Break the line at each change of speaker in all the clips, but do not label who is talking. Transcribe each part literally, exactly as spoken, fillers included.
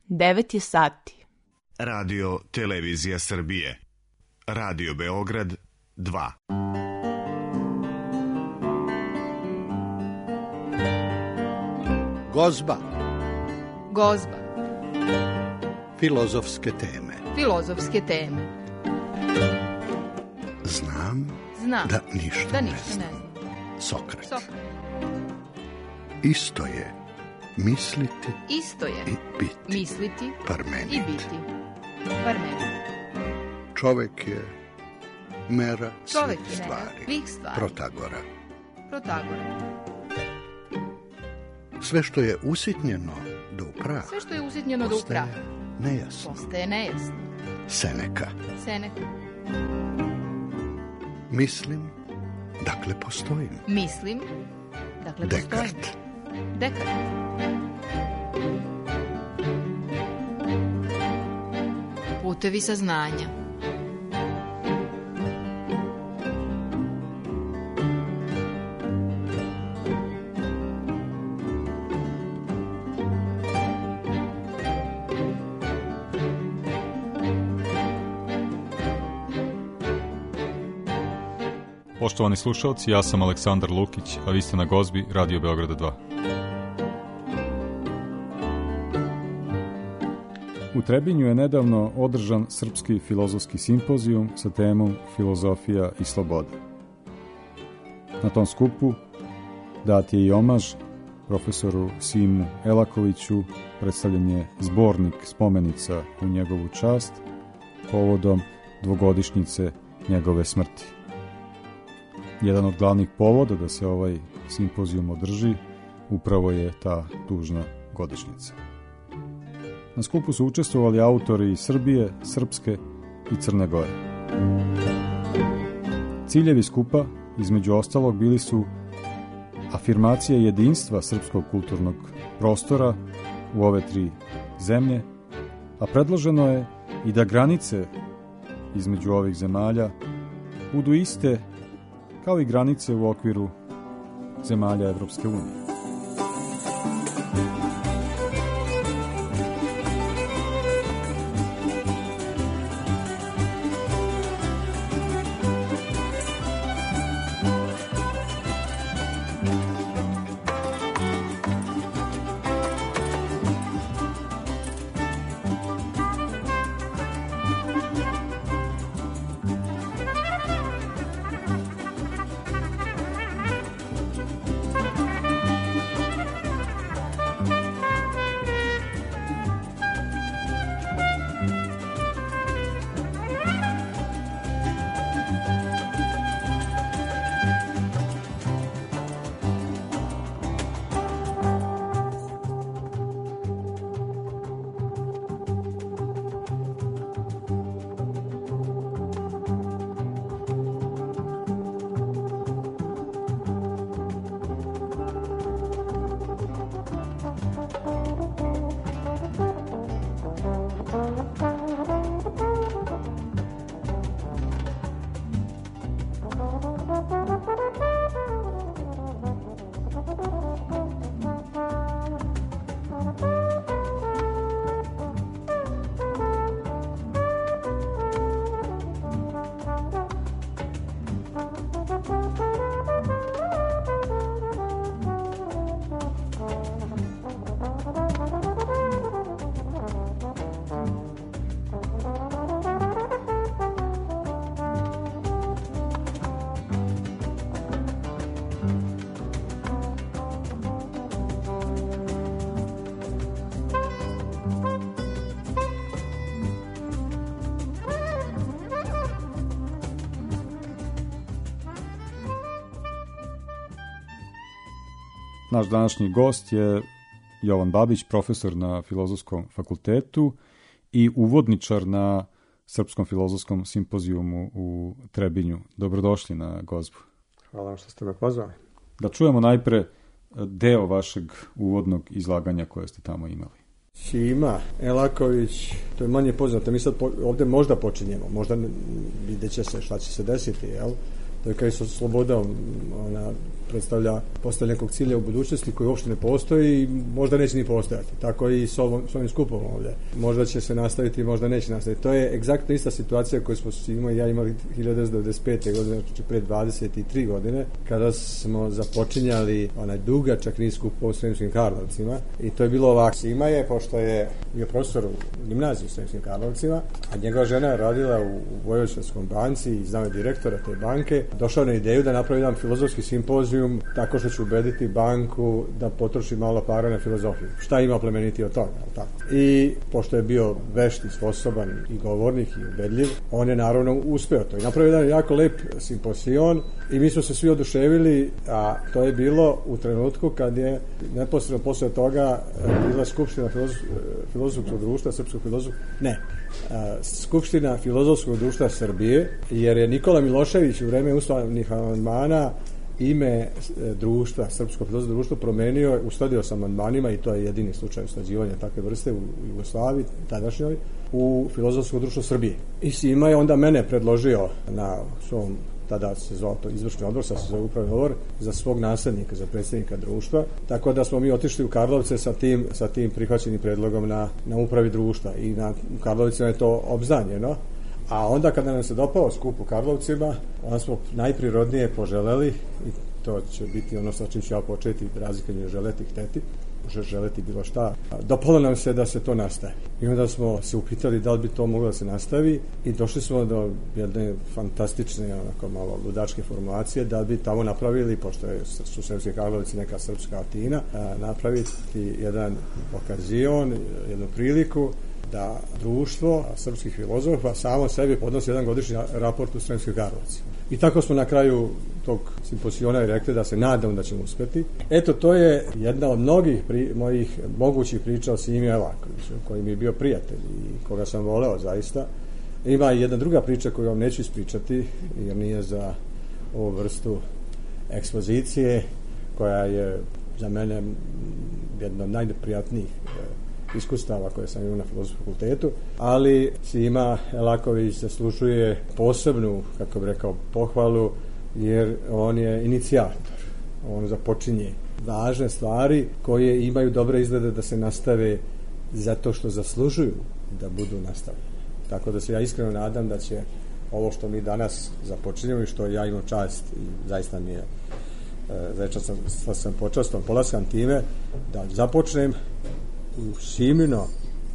devet je sati.
Radio Televizija Srbije. Radio Beograd dva.
Gozba.
Gozba.
Filozofske teme.
Filozofske teme.
Znam,
Znam
da ništa,
da
ne,
ništa
znam.
ne znam.
Sokrat.
Sokrat.
Isto je misliti
Isto je
i biti.
misliti
Parmenid.
i biti. Parmenid.
Čovek je mera
Čovek
svih
je mera
stvari.
svih stvari.
Protagora.
Protagora.
Sve što je usitnjeno do upraha
Sve što je usitnjeno do upraha
nejasno.
postaje nejasno.
Seneka.
Seneka.
Mislim, dakle postojim.
Mislim, dakle postojim.
Dekart.
Dekart. Putevi saznanja.
Poštovani slušalci, ja sam Aleksandar Lukić, a vi ste na Gozbi Radio Beograda dva. U Trebinju je nedavno održan Srpski filozofski simpozijum sa temom Filozofija i sloboda. Na tom skupu dat je i omaž profesoru Simu Elakoviću, predstavljen je zbornik spomenica u njegovu čast povodom dvogodišnjice njegove smrti. Jedan od glavnih povoda da se ovaj simpozijum održi upravo je ta tužna godišnjica. Na skupu su učestvovali autori iz Srbije, Srpske i Crne Gore. Ciljevi skupa, između ostalog, bili su afirmacija jedinstva srpskog kulturnog prostora u ove tri zemlje, a predloženo je i da granice između ovih zemalja budu iste kao i granice u okviru zemalja Evropske unije. Naš današnji gost je Jovan Babić, profesor na Filozofskom fakultetu i uvodničar na Srpskom filozofskom simpozijumu u Trebinju. Dobrodošli na Gozbu.
Hvala vam što ste me pozvali.
Da čujemo najpre deo vašeg uvodnog izlaganja koje ste tamo imali.
Sima Elaković, to je manje poznato, mi sad po, ovdje možda počinjemo, možda vidjet će se šta će se desiti, jel? To je kao i sa slobodom, ona predstavlja postavljanje nekog cilja u budućnosti koji uopšte ne postoji i možda neće ni postojati. Tako i s, ovom, s ovim skupom ovdje. Možda će se nastaviti, možda neće nastaviti. To je egzaktno ista situacija koju smo imali, ja imali hiljadu devetsto devedeset pete. godine, znači pre dvadeset tri godine, kada smo započinjali onaj dugačak niz skupova u Sremskim Karlovcima. I to je bilo ovako. Sima je, pošto je bio profesor u gimnaziji u Sremskim Karlovcima, a njegova žena je radila u, u Vojvođanskom banci i znao je direktora te banke, došao na ideju da napravi jedan filozofski simpozijum tako što će ubediti banku da potroši malo para na filozofiju. Šta ima plemeniti od toga? Tako. I pošto je bio vešt i sposoban i govornik i ubedljiv, on je naravno uspeo to. I napravio jedan jako lep simpozion i mi smo se svi oduševili, a to je bilo u trenutku kad je neposredno posle toga bila Skupština filozofskog društva, srpskog filozofskog, ne, Skupština filozofskog društva Srbije, jer je Nikola Milošević u vreme ustavnih amandmana ime društva, Srpsko filozofsko društvo promenio, uskladio sa amandmanima i to je jedini slučaj usklađivanja takve vrste u Jugoslaviji, tadašnjoj, u Filozofsko društvo Srbije. I Sima je onda mene predložio na svom, tada se zvao to izvršni odbor, sad se zove upravni odbor, za svog naslednika, za predsjednika društva, tako da smo mi otišli u Karlovce sa tim, sa tim prihvaćenim predlogom na, na upravi društva i na Karlovcima je to obznanjeno. A onda kada nam se dopao skup u Karlovcima, onda smo najprirodnije poželeli, i to će biti ono sa čim ću ja početi, razlikanje želeti, hteti, želeti bilo šta. Dopalo nam se da se to nastavi. I onda smo se upitali da li bi to moglo da se nastavi i došli smo do jedne fantastične, onako malo ludačke formulacije, da bi tamo napravili, pošto je, su Sremski Karlovci neka srpska Atina, napraviti jedan okazion, jednu priliku da društvo srpskih filozofa samo sebi podnosi jedan godišnji raport u Sremskih Karlovcima. I tako smo na kraju tog simpoziona i rekli da se nadamo da ćemo uspjeti. Eto, to je jedna od mnogih pri, mojih mogućih priča o Simi Elakoviću, koji mi je bio prijatelj i koga sam voleo zaista. Ima i jedna druga priča koju vam neću ispričati, jer nije za ovu vrstu ekspozicije, koja je za mene jedna od najprijatnijih iskustava koje sam imao na Filozofskom fakultetu, ali Sima Elaković zaslužuje posebnu, kako bih rekao, pohvalu, jer on je inicijator. On započinje važne stvari koje imaju dobre izglede da se nastave zato što zaslužuju da budu nastavljene. Tako da se ja iskreno nadam da će ovo što mi danas započinjemo i što ja imam čast i zaista mi je zaista sam, sam počastom polaskam time da započnem u Simino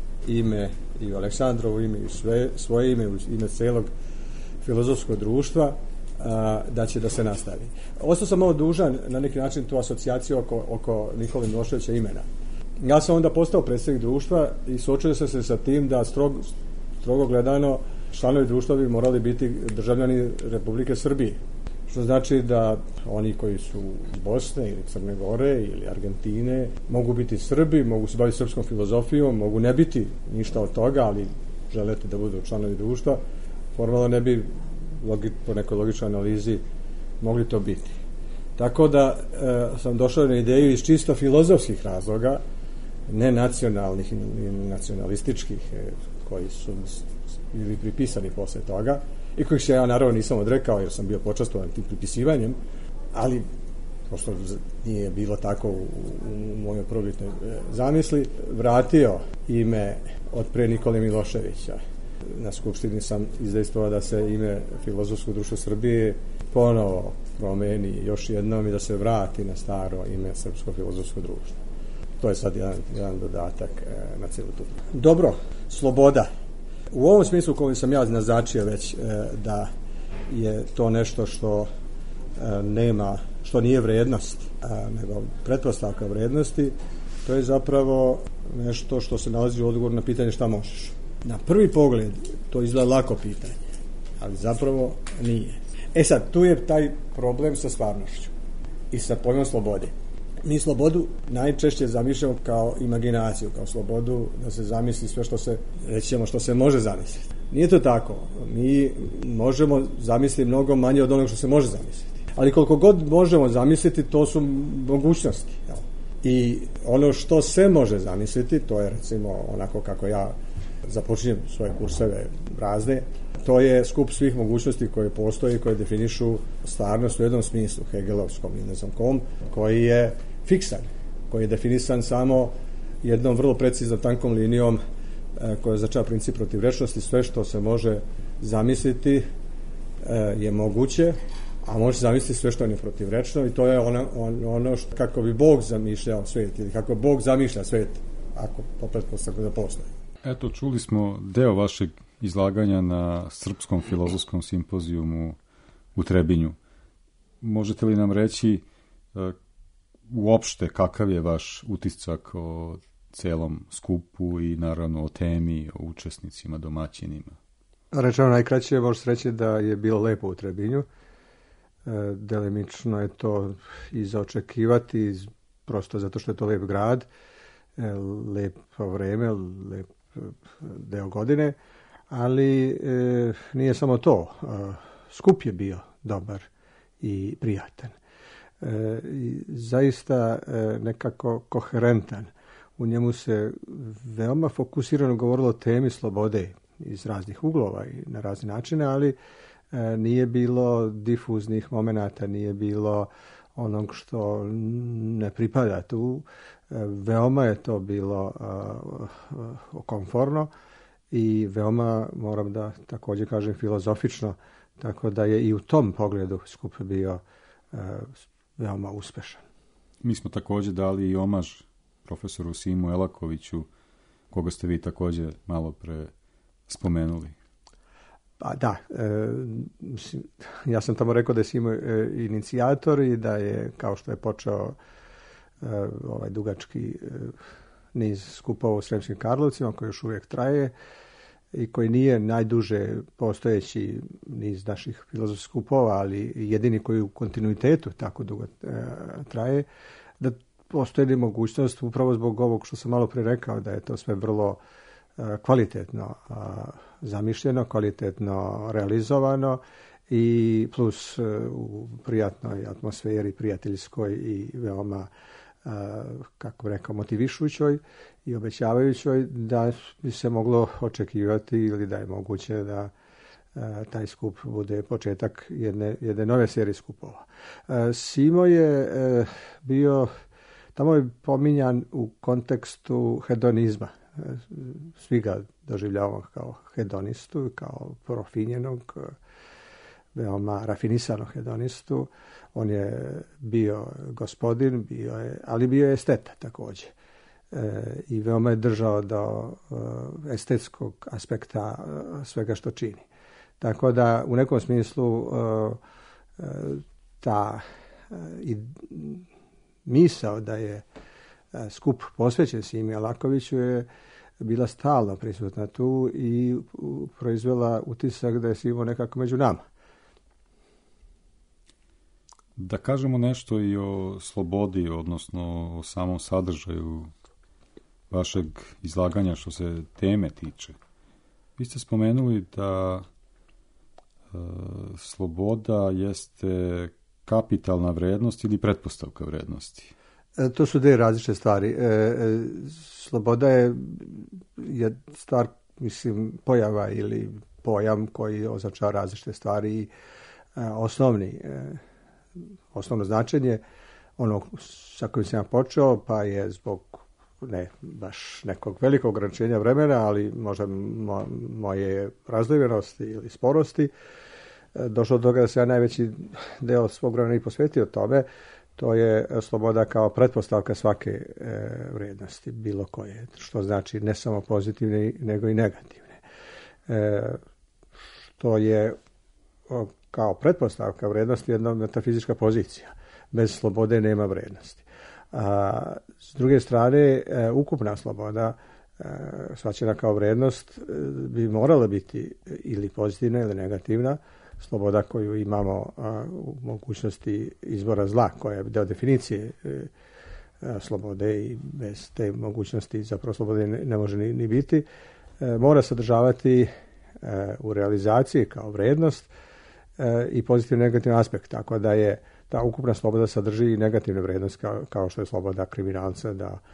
ime i u Aleksandrovo ime i sve, svoje ime, u ime celog filozofskog društva, a, da će da se nastavi. Ostao sam malo dužan na neki način tu asocijaciju oko, oko Nikole Miloševića imena. Ja sam onda postao predsjednik društva i suočio sam se sa tim da strog, strogo gledano članovi društva bi morali biti državljani Republike Srbije. Što znači da oni koji su iz Bosne ili Crne Gore ili Argentine mogu biti Srbi, mogu se baviti srpskom filozofijom, mogu ne biti ništa od toga, ali želete da budu članovi društva, formalno ne bi logi, po nekoj logičnoj analizi mogli to biti. Tako da e, sam došao na ideju iz čisto filozofskih razloga, ne nacionalnih i nacionalističkih, e, koji su bili pripisani posle toga, i kojih se ja naravno nisam odrekao jer sam bio počastovan tim pripisivanjem, ali pošto nije bilo tako u, u mojoj prvobitnoj zamisli, vratio ime od pre Nikole Miloševića. Na skupštini sam izdejstvovao da se ime Filozofskog društva Srbije ponovo promeni još jednom i da se vrati na staro ime Srpsko filozofsko društvo. To je sad jedan, jedan dodatak e, na cijelu tu. Dobro, sloboda. U ovom smislu koji sam ja naznačio već e, da je to nešto što e, nema, što nije vrednost, a, nego pretpostavka vrednosti, to je zapravo nešto što se nalazi u odgovoru na pitanje šta možeš. Na prvi pogled to izgleda lako pitanje, ali zapravo nije. E sad, tu je taj problem sa stvarnošću i sa pojmom slobode. Mi slobodu najčešće zamišljamo kao imaginaciju, kao slobodu da se zamisli sve što se, rećemo, što se može zamisliti. Nije to tako. Mi možemo zamisliti mnogo manje od onog što se može zamisliti. Ali koliko god možemo zamisliti, to su mogućnosti. Jel? I ono što se može zamisliti, to je recimo onako kako ja započinjem svoje kurseve razne. To je skup svih mogućnosti koje postoje, koje definišu stvarnost u jednom smislu, hegelovskom i ne znam kom, koji je fiksan, koji je definisan samo jednom vrlo precizno tankom linijom koja označava princip protivrečnosti. Sve što se može zamisliti je moguće, a može zamisliti sve što je neprotivrečno, i to je ono, ono što, kako bi Bog zamišljao svijet, ili kako Bog zamišlja svijet, ako po pretpostavku da postoji.
Eto, čuli smo deo vašeg izlaganja na Srpskom filozofskom simpozijumu u Trebinju. Možete li nam reći uh, uopšte kakav je vaš utisak o celom skupu i naravno o temi, o učesnicima, domaćinima?
Rečeno najkraće, može se reći da je bilo lepo u Trebinju. E, delimično je to i za očekivati, prosto zato što je to lep grad, e, lepo vreme, lep deo godine, ali e, nije samo to. E, skup je bio dobar i prijatan. E, i zaista e, nekako koherentan. U njemu se veoma fokusirano govorilo o temi slobode iz raznih uglova i na razne načine, ali e, nije bilo difuznih momenata, nije bilo onog što ne pripada tu. E, veoma je to bilo e, komforno i veoma, moram da također kažem, filozofično, tako da je i u tom pogledu skup bio e, veoma uspešan.
Mi smo također dali i omaž profesoru Simu Elakoviću, koga ste vi također malo pre spomenuli.
Pa da, e, ja sam tamo rekao da je Simo e, inicijator i da je, kao što je počeo e, ovaj dugački e, niz skupova u Sremskim Karlovcima, koji još uvijek traje i koji nije najduže postojeći niz naših filozofskih skupova, ali jedini koji u kontinuitetu tako dugo e, traje, da postoji mogućnost, upravo zbog ovog što sam malo pre rekao, da je to sve vrlo e, kvalitetno e, zamišljeno, kvalitetno realizovano i plus e, u prijatnoj atmosferi, prijateljskoj i veoma, e, kako rekao, motivišućoj i obećavajućoj, da bi se moglo očekivati ili da je moguće da e, taj skup bude početak jedne, jedne nove serije skupova. E, Simo je e, bio tamo je pominjan u kontekstu hedonizma. Svi ga doživljavamo kao hedonistu, kao profinjenog, veoma rafinisanog hedonistu. On je bio gospodin, bio je, ali bio je esteta također. E, I veoma je držao do e, estetskog aspekta e, svega što čini. Tako da u nekom smislu e, e, ta e, i misao da je skup posvećen Simi Elakoviću je bila stalno prisutna tu i proizvela utisak da je Simo nekako među nama.
Da kažemo nešto i o slobodi, odnosno o samom sadržaju vašeg izlaganja što se teme tiče. Vi ste spomenuli da e, sloboda jeste kapitalna vrednost ili pretpostavka vrednosti?
E, to su dvije različite stvari. E, e, sloboda je, je stvar, mislim, pojava ili pojam koji označava različite stvari i e, osnovni, e, osnovno značenje, ono sa kojim sam ja počeo, pa je zbog ne baš nekog velikog ograničenja vremena, ali možda mo, moje razdvojenosti ili sporosti, došlo do toga da se ja najveći deo svog vremena i posvetio tome. To je sloboda kao pretpostavka svake e, vrijednosti, bilo koje, što znači ne samo pozitivne, nego i negativne. E, što je o, kao pretpostavka vrijednosti jedna metafizička pozicija. Bez slobode nema vrijednosti. A, s druge strane, e, ukupna sloboda, e, shvaćena kao vrijednost, e, bi morala biti ili pozitivna ili negativna. Sloboda koju imamo a, u mogućnosti izbora zla, koja je deo definicije e, a, slobode i bez te mogućnosti zapravo slobode ne, ne može ni, ni biti, e, mora sadržavati e, u realizaciji kao vrijednost e, i pozitivni i negativni aspekt, tako da je ta ukupna sloboda sadrži i negativne vrijednosti kao, kao što je sloboda kriminalca da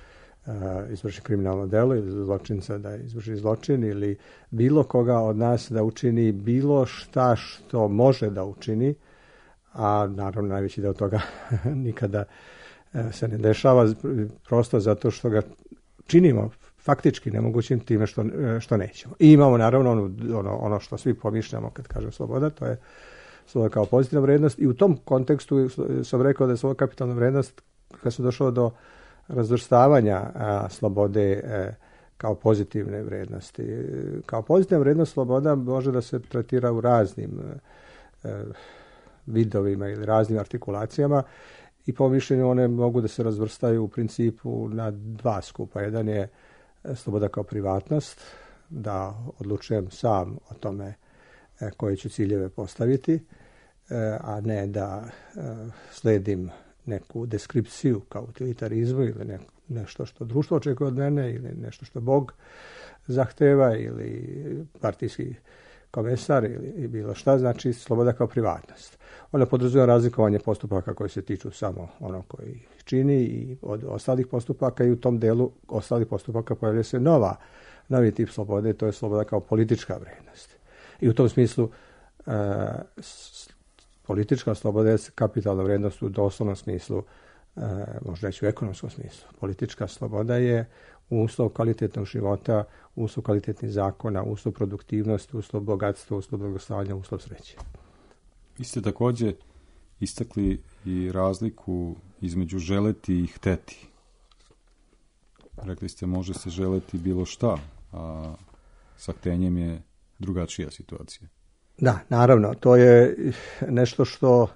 izvrši kriminalno delo ili zločinca da izvrši zločin ili bilo koga od nas da učini bilo šta što može da učini, a naravno najveći deo toga nikada se ne dešava prosto zato što ga činimo faktički nemogućim time što, što nećemo. I imamo naravno ono, ono, ono što svi pomišljamo kad kažem sloboda, to je sloboda kao pozitivna vrednost i u tom kontekstu sam rekao da je sloboda kapitalna vrednost kad su došlo do razvrstavanja a, slobode a, kao pozitivne vrednosti. Kao pozitivna vrednost sloboda može da se tretira u raznim a, vidovima ili raznim artikulacijama i po mišljenju one mogu da se razvrstaju u principu na dva skupa. Jedan je sloboda kao privatnost, da odlučujem sam o tome koje ću ciljeve postaviti, a ne da sledim neku deskripciju kao utilitarizmu ili ne, nešto što društvo očekuje od mene ili nešto što Bog zahteva ili partijski komesar ili bilo šta, znači sloboda kao privatnost. Ona podrazumijeva razlikovanje postupaka koji se tiču samo ono koji čini i od ostalih postupaka i u tom delu ostalih postupaka pojavlja se nova, novi tip slobode, to je sloboda kao politička vrednost. I u tom smislu e, s, politička sloboda je kapitalna vrednost u doslovnom smislu, e, možda reći u ekonomskom smislu. Politička sloboda je uslov kvalitetnog života, uslov kvalitetnih zakona, uslov produktivnosti, uslov bogatstva, uslov blagostanja, uslov sreće.
Vi ste također istakli i razliku između želeti i hteti. Rekli ste može se želeti bilo šta, a sa htenjem je drugačija situacija.
Da, naravno, to je nešto što,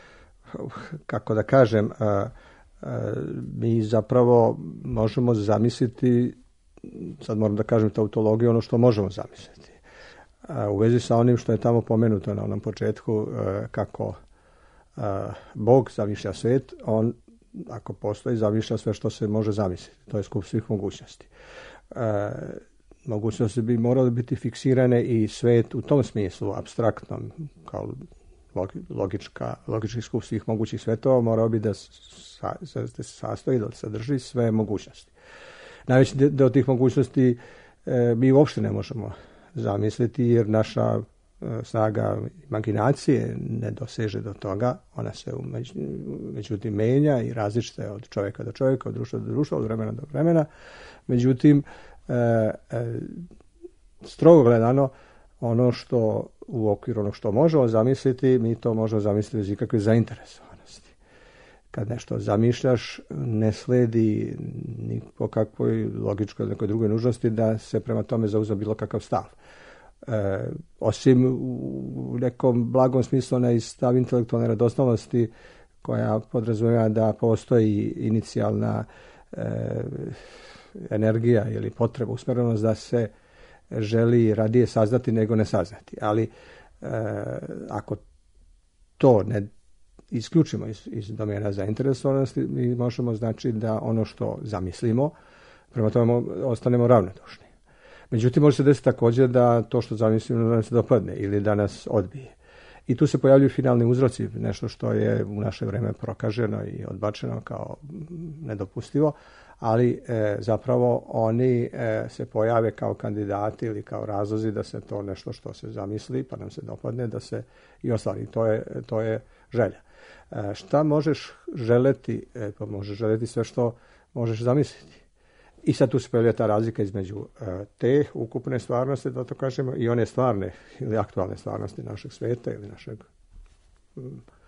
kako da kažem, a, a, mi zapravo možemo zamisliti, sad moram da kažem tautologiju, ono što možemo zamisliti. A, u vezi sa onim što je tamo pomenuto na onom početku, a, kako a, Bog zamišlja svet, on, ako postoji, zamišlja sve što se može zamisliti. To je skup svih mogućnosti. A, mogućnosti bi morale biti fiksirane i svet u tom smislu, apstraktnom, kao logička, logički skup svih mogućih svetova, morao bi da se sastoji, da sadrži sve mogućnosti. Najveći deo tih mogućnosti e, mi uopšte ne možemo zamisliti, jer naša e, snaga imaginacije ne doseže do toga. Ona se umeć, međutim menja i različita je od čovjeka do čovjeka, od društva do društva, od vremena do vremena. Međutim, E, e, strogo gledano, ono što u okviru ono što možemo zamisliti, mi to možemo zamisliti bez ikakve zainteresovanosti. Kad nešto zamišljaš, ne sledi ni po kakvoj logičkoj ili nekoj drugoj nužnosti da se prema tome zauzme bilo kakav stav. E, osim u nekom blagom smislu onaj stav intelektualne radostalnosti koja podrazumijeva da postoji inicijalna e, energija ili potreba, usmjerenost da se želi radije saznati nego ne saznati. Ali e, ako to ne isključimo iz, iz domena zainteresovanosti, mi možemo znači da ono što zamislimo, prema tome ostanemo ravnodušni. Međutim, može se desiti također da to što zamislimo da nam se dopadne ili da nas odbije. I tu se pojavljuju finalni uzroci, nešto što je u naše vrijeme prokaženo i odbačeno kao nedopustivo, ali e, zapravo oni e, se pojave kao kandidati ili kao razlozi da se to nešto što se zamisli pa nam se dopadne da se i ostvari. To je, to je želja. E, šta možeš želeti? E, pa možeš želeti sve što možeš zamisliti. I sad tu se pojavlja ta razlika između e, te ukupne stvarnosti, da to kažemo, i one stvarne ili aktualne stvarnosti našeg sveta ili našeg e,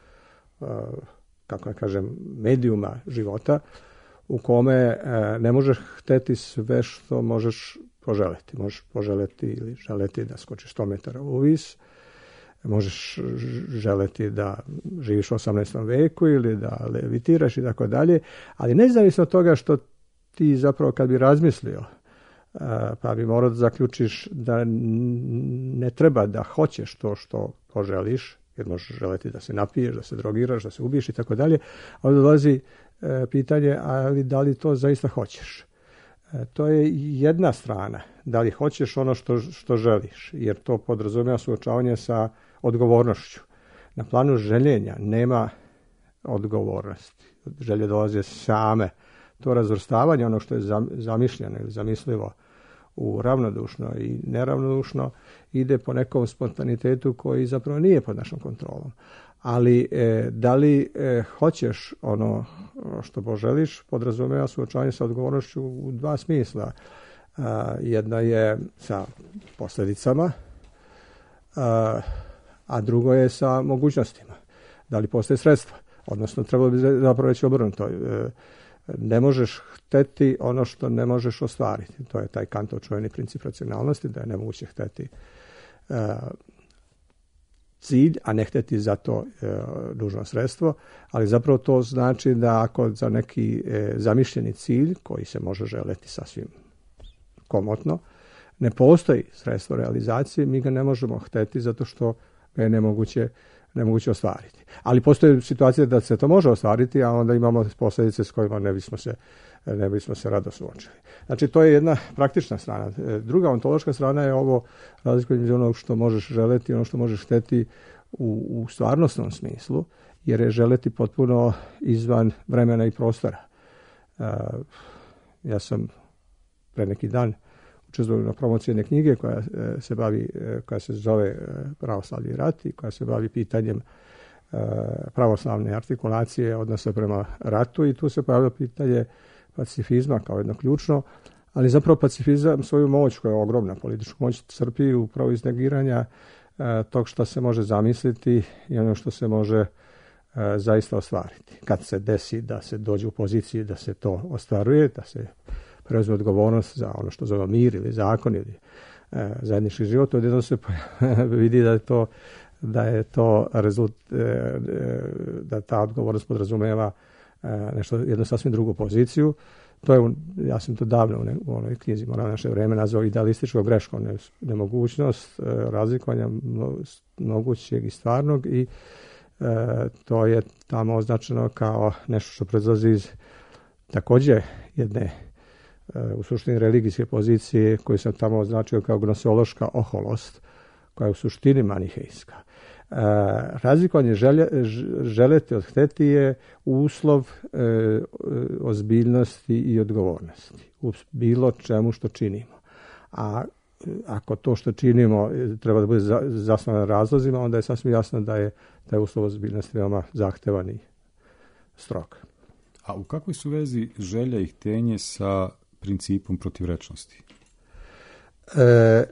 kako da kažem, medijuma života, u kome e, ne možeš hteti sve što možeš poželeti. Možeš poželeti ili želeti da skočiš sto metara u vis, možeš želeti da živiš u osamnaestom veku ili da levitiraš i tako dalje, ali nezavisno od toga što ti zapravo kad bi razmislio, a, pa bi morao da zaključiš da ne treba da hoćeš to što poželiš, jer možeš želeti da se napiješ, da se drogiraš, da se ubiješ i tako dalje, ali dolazi e, pitanje, ali da li to zaista hoćeš? E, to je jedna strana, da li hoćeš ono što, što želiš, jer to podrazumijeva suočavanje sa odgovornošću. Na planu željenja nema odgovornosti. Želje dolaze same. to razvrstavanje, ono što je zamišljeno ili zamislivo u ravnodušno i neravnodušno, ide po nekom spontanitetu koji zapravo nije pod našom kontrolom. Ali e, da li e, hoćeš ono što poželiš, podrazumijeva suočavanje sa odgovornošću u dva smisla. A, jedna je sa posljedicama, a, a drugo je sa mogućnostima. Da li postoje sredstva? Odnosno, trebalo bi zapravo reći obrnuto. E, ne možeš hteti ono što ne možeš ostvariti. To je taj Kantov čuveni princip racionalnosti, da je nemoguće hteti e, cilj, a ne hteti za to e, nužno sredstvo, ali zapravo to znači da ako za neki e, zamišljeni cilj, koji se može želeti sasvim komotno, ne postoji sredstvo realizacije, mi ga ne možemo hteti zato što ga je nemoguće, nemoguće ostvariti. Ali postoje situacije da se to može ostvariti, a onda imamo posljedice s kojima ne bismo se, ne bismo se rado suočili. Znači, to je jedna praktična strana. Druga ontološka strana je ovo razlika između onog što možeš želeti i ono što možeš hteti u, u stvarnostnom smislu, jer je želeti potpuno izvan vremena i prostora. Uh, ja sam pre neki dan učestvovao na promociji jedne knjige koja se bavi, koja se zove Pravoslavni rat i koja se bavi pitanjem pravoslavne artikulacije odnosa prema ratu, i tu se pojavilo pitanje pacifizma kao jedno ključno, ali zapravo pacifizam svoju moć, koja je ogromna političku moć, crpi upravo iz negiranja tog što se može zamisliti i ono što se može zaista ostvariti. Kad se desi da se dođe u poziciji da se to ostvaruje, da se preuzme odgovornost za ono što zove mir ili zakon ili e, zajednički život, odjedno se vidi da je to, da je to rezult, e, da ta odgovornost podrazumeva e, nešto, jednu sasvim drugu poziciju. To je, ja sam to davno u, ne, u onoj knjizi Moral naše vreme nazvao idealističkom greškom, ne, nemogućnost e, razlikovanja mogućeg i stvarnog, i e, to je tamo označeno kao nešto što proizlazi iz također jedne u suštini religijske pozicije koju sam tamo označio kao gnoseološka oholost, koja je u suštini manihejska. E, razlikovanje želje, želeti od hteti je uslov e, ozbiljnosti i odgovornosti u bilo čemu što činimo. A ako to što činimo treba da bude zasnovano razlozima, onda je sasvim jasno da je taj uslov ozbiljnosti veoma zahtevan i strog.
A u kakvoj su vezi želja i htenje sa principom protivrečnosti?
E,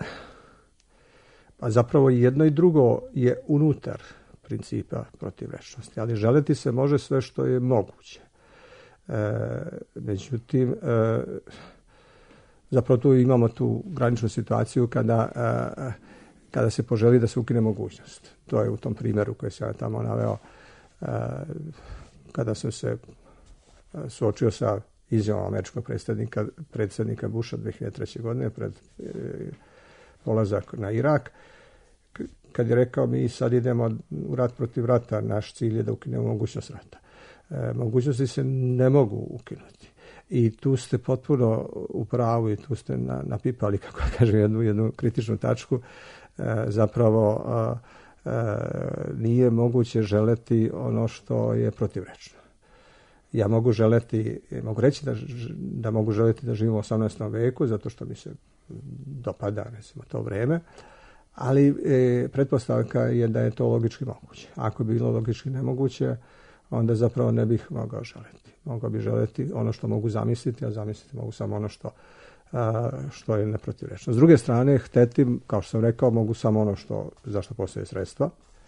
pa zapravo jedno i drugo je unutar principa protivrečnosti, ali želeti se može sve što je moguće. E, međutim, e, zapravo tu imamo tu graničnu situaciju kada, e, kada se poželi da se ukine mogućnost. To je u tom primjeru koji sam ja tamo naveo, e, kada sam se suočio sa izjavom američkog predsjednika, predsjednika Busha dvije hiljade treće. godine pred e, polazak na Irak, kad je rekao mi sad idemo u rat protiv rata, naš cilj je da ukinemo mogućnost rata. E, mogućnosti se ne mogu ukinuti. I tu ste potpuno u pravu i tu ste na, napipali, kako kažem, jednu, jednu kritičnu tačku. E, zapravo e, e, nije moguće želeti ono što je protivrečno. Ja mogu želeti, mogu reći da, da mogu želeti da živimo u osamnaestom veku, zato što mi se dopada, recimo, to vreme, ali e, pretpostavka je da je to logički moguće. Ako bi bilo logički nemoguće, onda zapravo ne bih mogao želeti. Mogao bi želeti ono što mogu zamisliti, a zamisliti mogu samo ono što, a, što je neprotivrečno. S druge strane, hteti, kao što sam rekao, mogu samo ono što, za što postoje sredstva.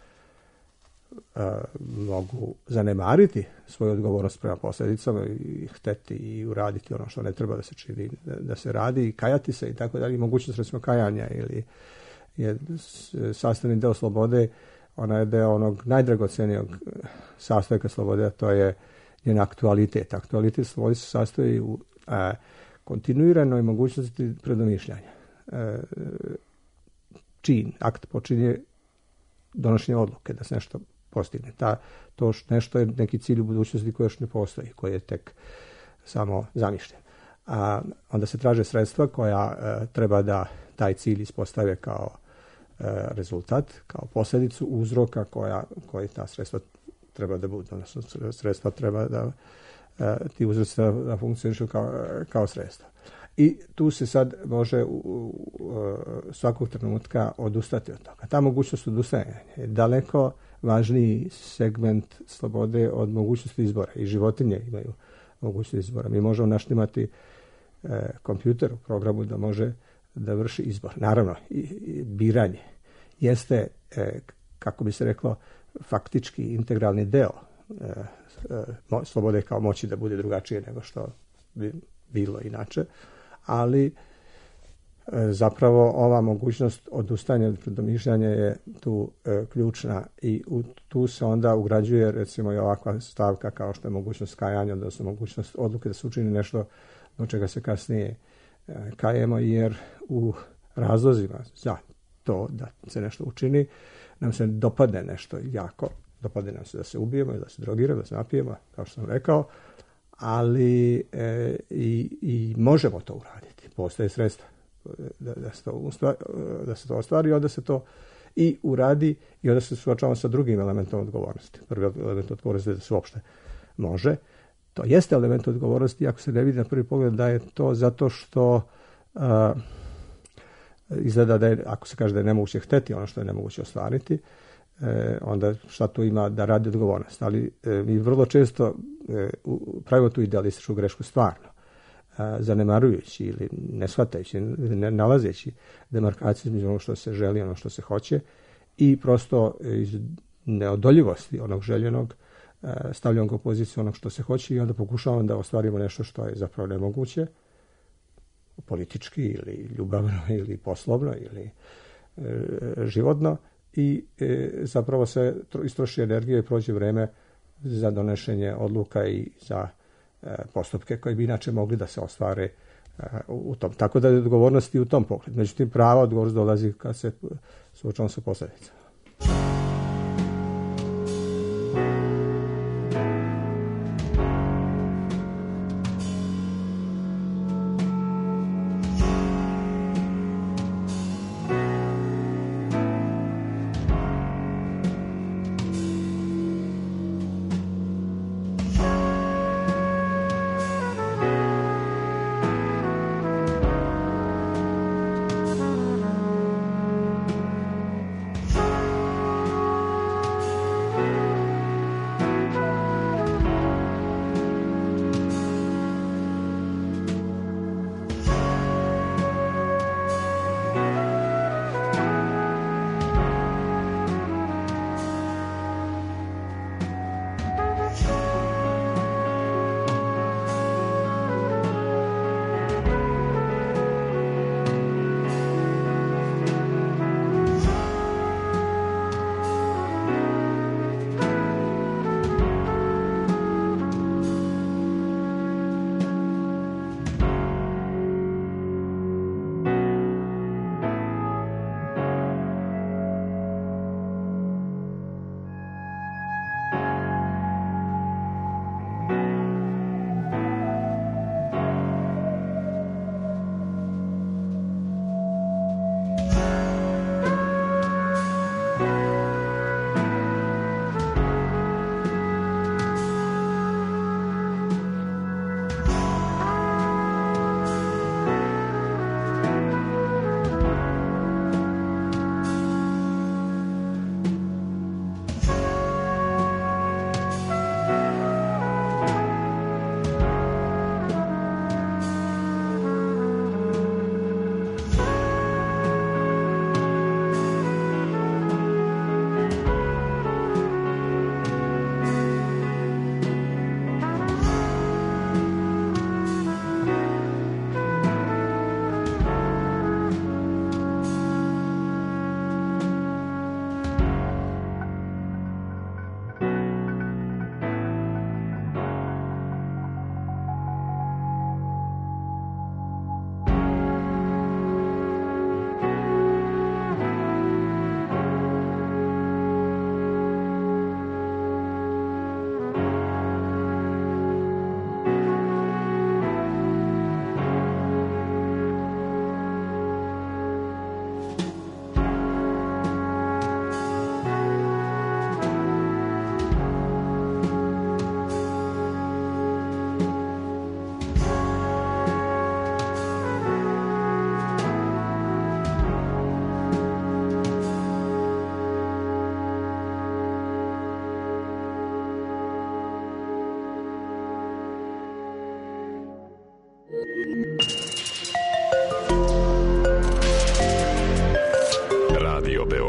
A, mogu zanemariti svoju odgovornost prema posljedicama i hteti i uraditi ono što ne treba da se čini, da, da se radi, i kajati se i tako dalje. Mogućnost, recimo, kajanja ili je sastavni deo slobode, ona je deo onog najdragocenijog sastojka slobode, a to je njen aktualitet. Aktualitet slobode se sastoji u a, kontinuiranoj mogućnosti predomišljanja. A, čin, akt počinje donošenje odluke da se nešto postigne. Ta, to nešto je neki cilj u budućnosti koji još ne postoji, koji je tek samo zamišljen. A onda se traže sredstva koja a, treba da taj cilj ispostave kao rezultat, kao posljedicu uzroka koja, koji ta sredstva treba da budu. Odnosno, sredstva treba da ti uzroci da funkcionišu kao, kao sredstva. I tu se sad može u, u, svakog trenutka odustati od toga. Ta mogućnost odustajanja je daleko važniji segment slobode od mogućnosti izbora. I životinje imaju mogućnost izbora. Mi možemo naštimati e, kompjuter u programu da može da vrši izbor. Naravno, i, i biranje jeste, e, kako bi se reklo, faktički integralni deo e, e, mo, slobode kao moći da bude drugačije nego što bi bilo inače. Ali e, zapravo ova mogućnost odustajanja od predomišljanja je tu e, ključna i u, tu se onda ugrađuje recimo i ovakva stavka kao što je mogućnost kajanja, odnosno mogućnost odluke da se učini nešto do čega se kasnije e, kajemo, jer u razlozima za to da se nešto učini nam se dopadne nešto jako, dopadne nam se da se ubijemo, da se drogiramo, da se napijemo, kao što sam rekao, ali e, i, i možemo to uraditi. Postoje sredstva da, da, se to ustvari, da se to ostvari, onda se to i uradi i onda se suočavamo sa drugim elementom odgovornosti. Prvi element odgovornosti je da se uopšte može. To jeste element odgovornosti, ako se ne vidi na prvi pogled da je to zato što a, izgleda da je, ako se kaže da je nemoguće hteti ono što je nemoguće ostvariti, E, onda šta tu ima da radi odgovornost. Ali e, mi vrlo često e, u, pravimo tu idealističku grešku stvarno, e, zanemarujući ili ne shvatajući, ne nalazeći demarkaciju između ono što se želi, ono što se hoće i prosto iz neodoljivosti onog željenog e, stavljamo ga u poziciju onog što se hoće i onda pokušavamo da ostvarimo nešto što je zapravo nemoguće, politički ili ljubavno ili poslovno ili e, životno. I e, zapravo se istroši energije i prođe vreme za donošenje odluka i za e, postupke koji bi inače mogli da se ostvare e, u, u tom. Tako da je odgovornost i u tom pogledu. Međutim, prava odgovornost dolazi kad se suočavamo sa posljedicama.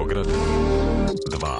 Beograd dva.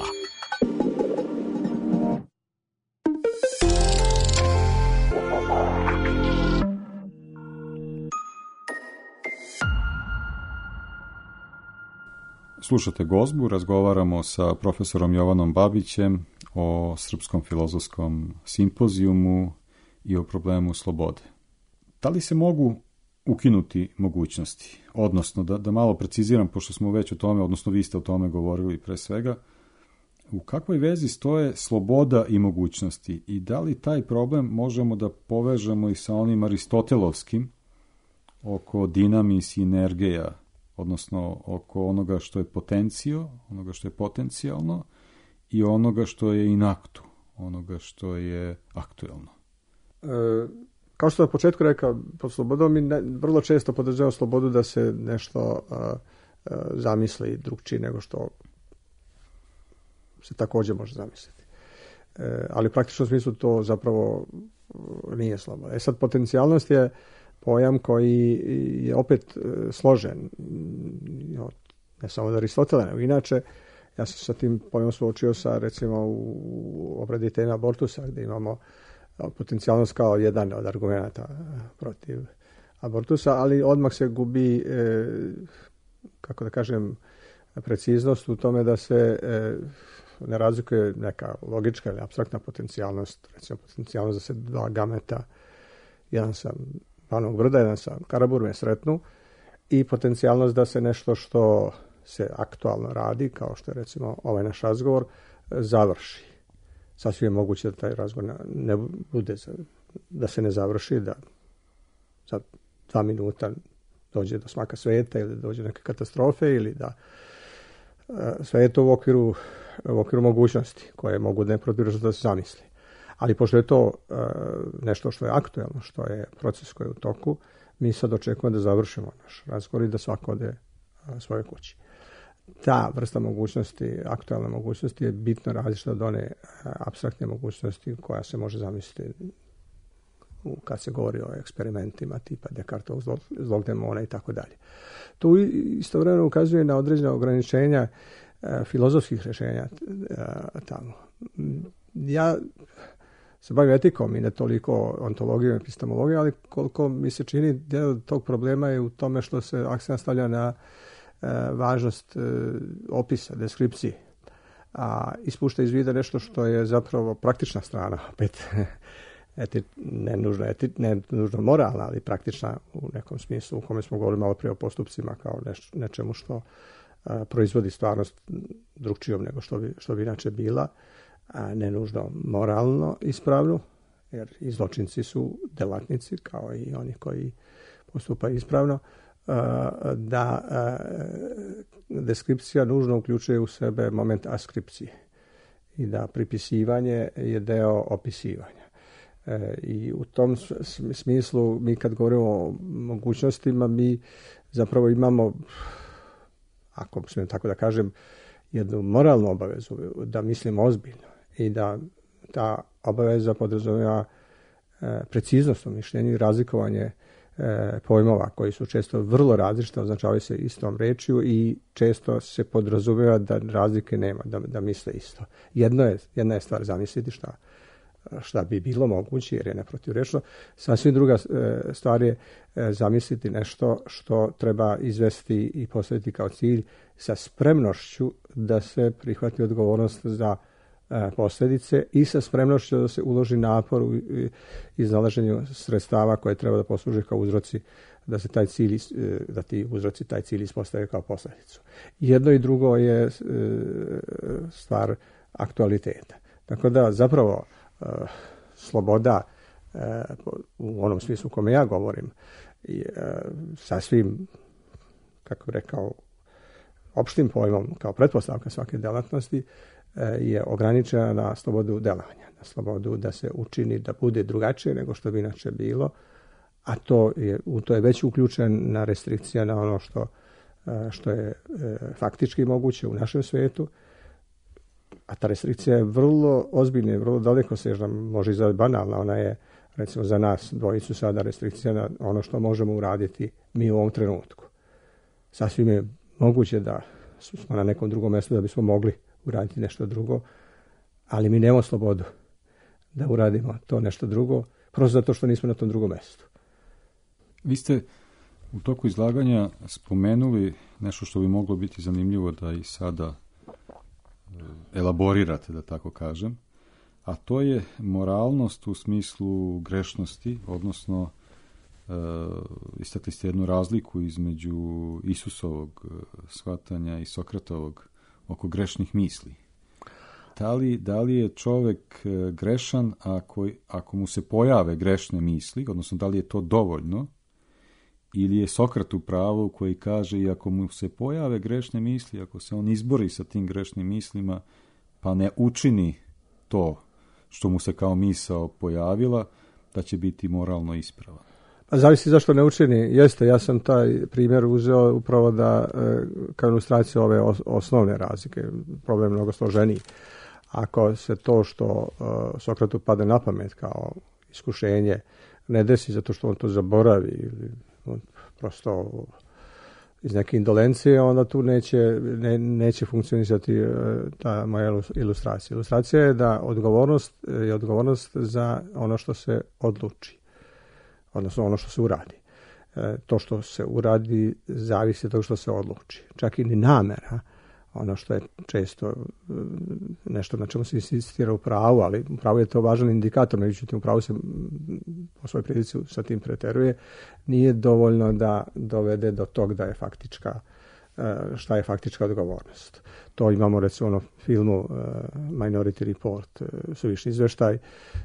Slušate Gozbu, razgovaramo sa profesorom Jovanom Babićem o Srpskom filozofskom simpozijumu i o problemu slobode. Da li se mogu ukinuti mogućnosti? Odnosno, da, da malo preciziram, pošto smo već o tome, odnosno vi ste o tome govorili pre svega, u kakvoj vezi stoje sloboda i mogućnosti i da li taj problem možemo da povežemo i sa onim aristotelovskim oko dinamis i energeja, odnosno oko onoga što je potencio, onoga što je potencijalno i onoga što je in actu, onoga što je aktuelno.
E, kao što na početku rekao, pod slobodom mi ne, vrlo često podržavamo slobodu da se nešto a, a, zamisli drugčije nego što se također može zamisliti. E, ali u praktičnom smislu to zapravo nije sloboda. E sad, potencijalnost je pojam koji je opet složen, ne samo od Aristotela, nego inače. Ja sam sa tim pojmom suočio sa, recimo, u obradi teme abortusa, gdje imamo potencijalnost kao jedan od argumenata protiv abortusa, ali odmah se gubi, kako da kažem, preciznost u tome da se ne razlikuje neka logička ili apstraktna potencijalnost, recimo potencijalnost da se dva gameta, jedan sa Banovog Brda, jedan sa Karaburme sretnu, i potencijalnost da se nešto što se aktualno radi, kao što je recimo ovaj naš razgovor, završi. Sasvim je moguće da taj razgovor ne bude, da se ne završi, da za dva minuta dođe do smaka sveta ili dođe do neke katastrofe ili da sve je to u okviru, u okviru mogućnosti koje mogu neprotivno da se zamisli. Ali pošto je to uh, nešto što je aktuelno, što je proces koji je u toku, mi sad očekujemo da završimo naš razgovor i da svako ode uh, svoje kući. Ta vrsta mogućnosti, aktualne mogućnosti, je bitno različita od one uh, apstraktne mogućnosti koja se može zamisliti u, kad se govori o eksperimentima tipa Descartovog zlog, zlog demona i tako dalje. To istovremeno ukazuje na određena ograničenja uh, filozofskih rješenja uh, tamo. Ja se bavim etikom i ne toliko ontologijom i epistemologijom, ali koliko mi se čini del tog problema je u tome što se akcent stavlja na e, važnost e, opisa, deskripcije, a ispušta iz vida nešto što je zapravo praktična strana, opet eti, ne, nužno eti, ne nužno moralna, ali praktična u nekom smislu u kome smo govorili malo prije o postupcima kao neš, nečemu što a, proizvodi stvarnost drugčijom nego što bi, što bi inače bila, a ne nužno moralno ispravno, jer i zločinci su delatnici, kao i oni koji postupaju ispravno, da deskripcija nužno uključuje u sebe moment askripcije i da pripisivanje je deo opisivanja. I u tom smislu, mi kad govorimo o mogućnostima, mi zapravo imamo, ako smijem tako da kažem, jednu moralnu obavezu da mislimo ozbiljno i da ta obaveza podrazumijeva e, preciznost u mišljenju i razlikovanje e, pojmova koji su često vrlo različite, označavaju se istom rečju i često se podrazumijeva da razlike nema, da, da misle isto. Jedno je, jedna je stvar zamisliti šta, šta bi bilo moguće, jer je neprotivrečno. Sasvim druga e, stvar je e, zamisliti nešto što treba izvesti i postaviti kao cilj sa spremnošću da se prihvati odgovornost za e, posljedice i sa spremnošću da se uloži napor u iznalaženju sredstava koje treba da posluže kao uzroci, da se taj cilj, e, da ti uzroci taj cilj ispostave kao posljedicu. Jedno i drugo je e, stvar aktualiteta. Tako da zapravo e, sloboda e, u onom smislu u kome ja govorim i e, sasvim, kako bih rekao, opštim pojmom kao pretpostavka svake delatnosti je ograničena na slobodu delovanja, na slobodu da se učini da bude drugačije nego što bi inače bilo, a to je, u to je već uključena restrikcija na ono što, što je faktički moguće u našem svijetu, a ta restrikcija je vrlo ozbiljna i vrlo dalekosežna, može izgledati banalna, ona je recimo za nas dvojicu sada restrikcija na ono što možemo uraditi mi u ovom trenutku. Sasvim je moguće da smo na nekom drugom mjestu da bismo mogli uraditi nešto drugo, ali mi nemamo slobodu da uradimo to nešto drugo, prosto zato što nismo na tom drugom mjestu.
Vi ste u toku izlaganja spomenuli nešto što bi moglo biti zanimljivo da i sada elaborirate, da tako kažem, a to je moralnost u smislu grešnosti, odnosno e, istakli ste jednu razliku između Isusovog shvatanja i Sokratovog oko grešnih misli. Da li, da li je čovjek grešan ako, ako mu se pojave grešne misli, odnosno da li je to dovoljno, ili je Sokrat u pravu koji kaže i ako mu se pojave grešne misli, ako se on izbori sa tim grešnim mislima, pa ne učini to što mu se kao misao pojavila, da će biti moralno ispravan.
Pa zavisi zašto ne učini. Jeste, ja sam taj primjer uzeo upravo da kao ilustraciju ove osnovne razlike. Problem je mnogo složeniji. Ako se to što Sokratu padne na pamet kao iskušenje ne desi zato što on to zaboravi ili on prosto iz neke indolencije, onda tu neće, ne, neće funkcionisati ta moja ilustracija. Ilustracija je da odgovornost je odgovornost za ono što se odluči, odnosno ono što se uradi. To što se uradi zavisi od toga što se odluči. Čak i ni namera, ono što je često nešto na čemu se insistira u pravu, ali u pravu je to važan indikator, međutim u pravu se po svojoj prilici sa tim preteruje, nije dovoljno da dovede do tog da je faktička, šta je faktička odgovornost. To imamo recimo u onom filmu Minority Report, suvišni izveštaj,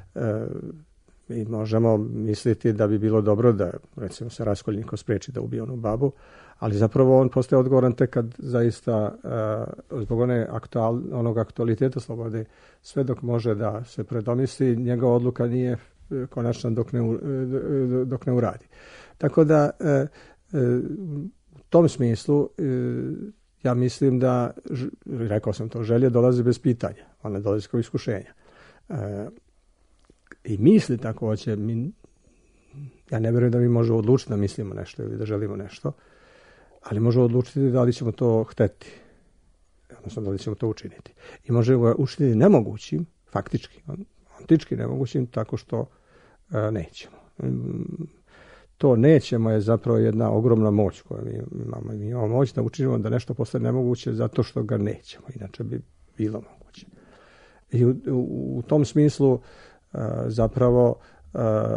i možemo misliti da bi bilo dobro da recimo se Raskolnikov spriječi da ubije onu babu, ali zapravo on postaje odgovoran tek kad zaista uh, zbog one aktual, onog aktualiteta slobode, sve dok može da se predomisli, njegova odluka nije konačna dok ne, dok ne uradi. Tako da uh, uh, u tom smislu uh, ja mislim da, rekao sam to, želje dolaze bez pitanja, one dolaze kao iskušenja. Uh, I misli također, mi, ja ne vjerujem da mi možemo odlučiti da mislimo nešto ili da želimo nešto, ali možemo odlučiti da li ćemo to hteti, odnosno da li ćemo to učiniti. I možemo učiniti nemogućim, faktički, antički nemogućim, tako što e, nećemo. To nećemo je zapravo jedna ogromna moć koju mi imamo. Mi imamo moć da učinimo da nešto postane nemoguće zato što ga nećemo, inače bi bilo moguće. I u, u, u tom smislu Uh, zapravo uh,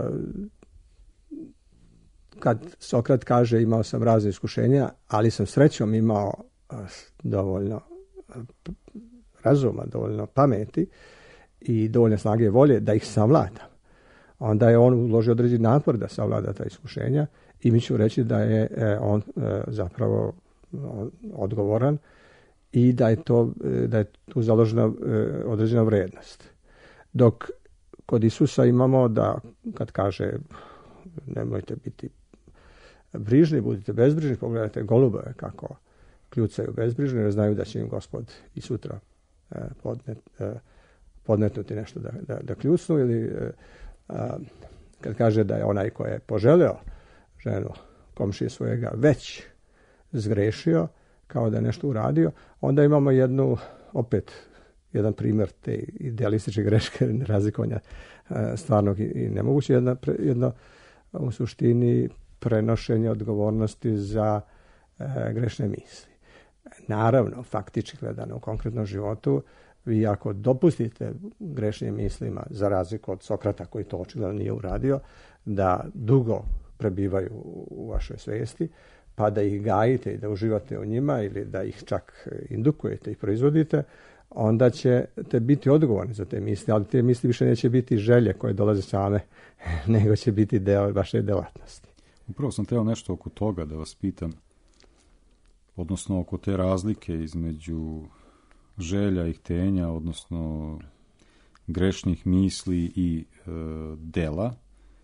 kad Sokrat kaže imao sam razne iskušenja, ali sam srećom imao uh, dovoljno uh, razuma, dovoljno pameti i dovoljno snage volje da ih savladam. Onda je on uložio određeni napor da savlada ta iskušenja i mi ću reći da je uh, on uh, zapravo uh, odgovoran i da je, to, uh, da je tu založena uh, određena vrijednost. Dok kod Isusa imamo da kad kaže nemojte biti brižni, budite bezbrižni, pogledajte golubove kako kljucaju bezbrižni, jer znaju da će im Gospod i sutra podnet, podmetnuti nešto da, da, da kljucnu, ili kad kaže da je onaj ko je poželeo ženu komšije svojega već zgrešio, kao da je nešto uradio, onda imamo jednu opet jedan primjer te idealističke greške, razlikovanja stvarnog i nemoguće, jedno, jedno u suštini prenošenje odgovornosti za e, grešne misli. Naravno, faktički gledano u konkretnom životu, vi ako dopustite grešnim mislima, za razliku od Sokrata koji to očigledno nije uradio, da dugo prebivaju u vašoj svijesti, pa da ih gajite i da uživate u njima ili da ih čak indukujete i proizvodite, onda ćete biti odgovorni za te misli, ali te misli više neće biti želje koje dolaze same, nego će biti deo vaše djelatnosti.
Upravo sam teo nešto oko toga da vas pitam, odnosno oko te razlike između želja i htenja, odnosno grešnih misli i e, dela.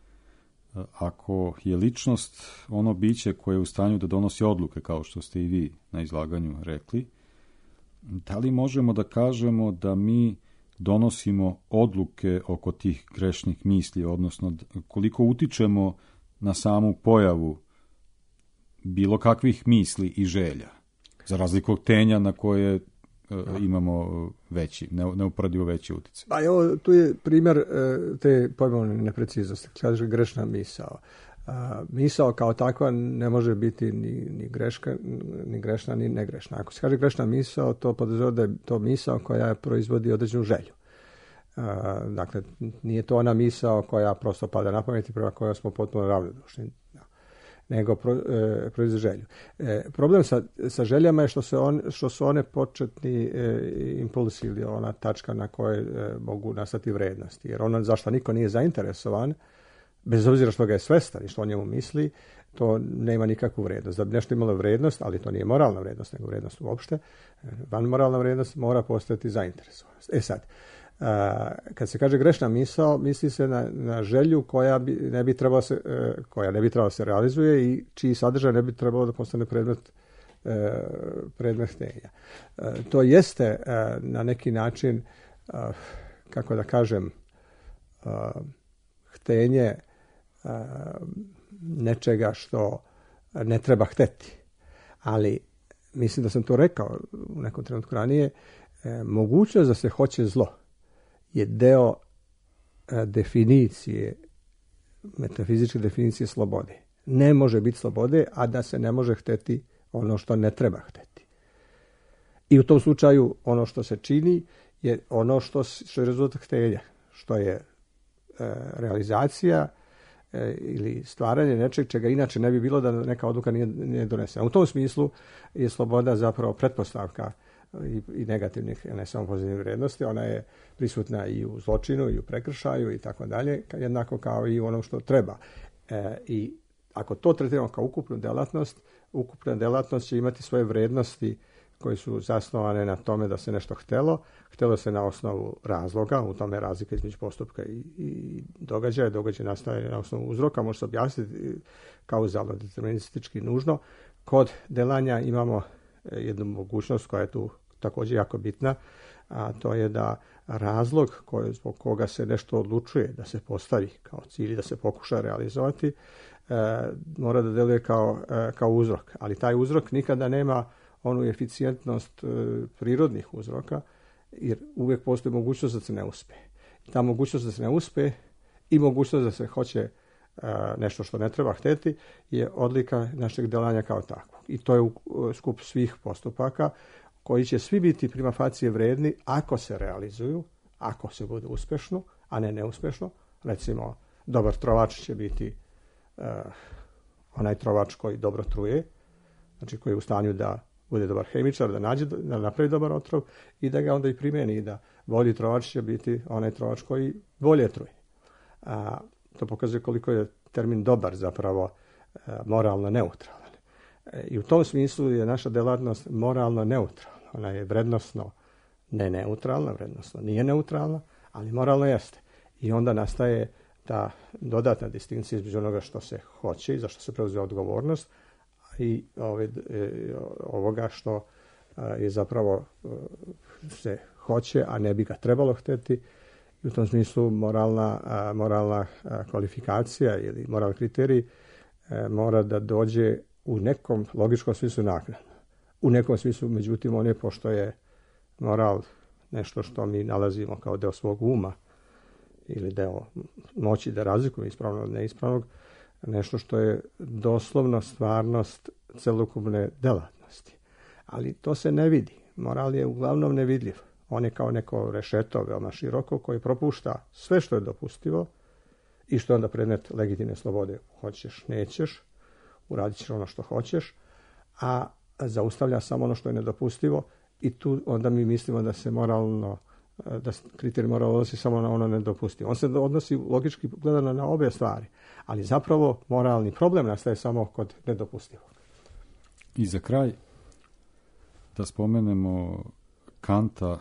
Ako je ličnost ono biće koje je u stanju da donosi odluke, kao što ste i vi na izlaganju rekli, da li možemo da kažemo da mi donosimo odluke oko tih grešnih misli, odnosno koliko utičemo na samu pojavu bilo kakvih misli i želja? Za razliku od htenja na koje e, imamo veći, ne, neuporedivo veći utjecaj.
Pa evo, tu je primjer e, te pojmovne nepreciznosti. Kaže grešna misao. A, misao kao takva ne može biti ni, ni, greška, ni grešna, ni negrešna. Ako se kaže grešna misao, to podrazumijeva da je to misao koja proizvodi određenu želju. A, dakle, nije to ona misao koja prosto pada na pamet i prema kojoj smo potpuno ravnodušni, nego pro, e, proizvodi želju. E, problem sa, sa željama je što, se on, što su one početni e, impulsi ili ona tačka na kojoj e, mogu nastati vrednosti. Jer ono zašto niko nije zainteresovan, bez obzira što ga je svestan i što o njemu misli, to nema nikakvu vrednost. Da bi nešto imalo vrednost, ali to nije moralna vrednost, nego vrednost uopšte, van moralna vrednost mora postojati zainteresovanost. E sad, a, kad se kaže grešna misao, misli se na, na želju koja bi, ne bi trebala se, e, koja ne bi trebala se realizuje i čiji sadržaj ne bi trebalo da postane predmet, e, predmet htenja. E, to jeste e, na neki način, a, kako da kažem, a, htenje nečega što ne treba hteti. Ali mislim da sam to rekao u nekom trenutku ranije, e, mogućnost da se hoće zlo je deo e, definicije, metafizičke definicije slobode. Ne može biti slobode, a da se ne može hteti ono što ne treba hteti. I u tom slučaju ono što se čini je ono što, što je rezultat htenja, što je e, realizacija ili stvaranje nečeg čega inače ne bi bilo da neka odluka nije, nije donesena. U tom smislu je sloboda zapravo pretpostavka i, i negativnih, ne samo pozitivnih vrijednosti. Ona je prisutna i u zločinu i u prekršaju i tako dalje, jednako kao i u onom što treba. E, I ako to tretiramo kao ukupnu delatnost, ukupna delatnost će imati svoje vrijednosti koje su zasnovane na tome da se nešto htelo. Htelo se na osnovu razloga, u tome je razlika između postupka i, i događaja. Događaj nastaje na osnovu uzroka, može se objasniti kauzalno, deterministički nužno. Kod delanja imamo jednu mogućnost koja je tu također jako bitna, a to je da razlog koji, zbog koga se nešto odlučuje da se postavi kao cilj, da se pokuša realizovati, e, mora da deluje kao, e, kao uzrok. Ali taj uzrok nikada nema onu eficijentnost e, prirodnih uzroka, jer uvijek postoji mogućnost da se ne uspe. I ta mogućnost da se ne uspe i mogućnost da se hoće e, nešto što ne treba hteti je odlika našeg delanja kao takvog. I to je u, u skup svih postupaka koji će svi biti prima facie vredni ako se realizuju, ako se bude uspešno, a ne neuspešno. Recimo, dobar trovač će biti uh, onaj trovač koji dobro truje, znači koji je u stanju da bude dobar hemičar, da, nađe, da napravi dobar otrov i da ga onda i primjeni. I da bolji trovač će biti onaj trovač koji bolje truje. A, to pokazuje koliko je termin dobar zapravo uh, moralno neutralan. I u tom smislu je naša delatnost moralno neutralna. Ona je vrednosno ne neutralna, vrednosno nije neutralna, ali moralno jeste. I onda nastaje ta dodatna distinkcija između onoga što se hoće i za što se preuzeo odgovornost i ove, ovoga što je zapravo se hoće, a ne bi ga trebalo hteti. I u tom smislu moralna, moralna kvalifikacija ili moralni kriterij mora da dođe u nekom logičkom smislu naknadno. U nekom smislu, međutim, on je, pošto je moral nešto što mi nalazimo kao deo svog uma ili deo moći da razlikujemo ispravno od neispravnog, nešto što je doslovno stvarnost celokupne delatnosti. Ali to se ne vidi. Moral je uglavnom nevidljiv. On je kao neko rešeto veoma široko koji propušta sve što je dopustivo i što je onda predmet legitimne slobode. Hoćeš, nećeš, uradit ćeš ono što hoćeš, a zaustavlja samo ono što je nedopustivo i tu onda mi mislimo da se moralno, da kriterij morala odnosi samo na ono nedopustivo. On se odnosi logički gledano na obe stvari, ali zapravo moralni problem nastaje samo kod nedopustivog.
I za kraj da spomenemo Kanta,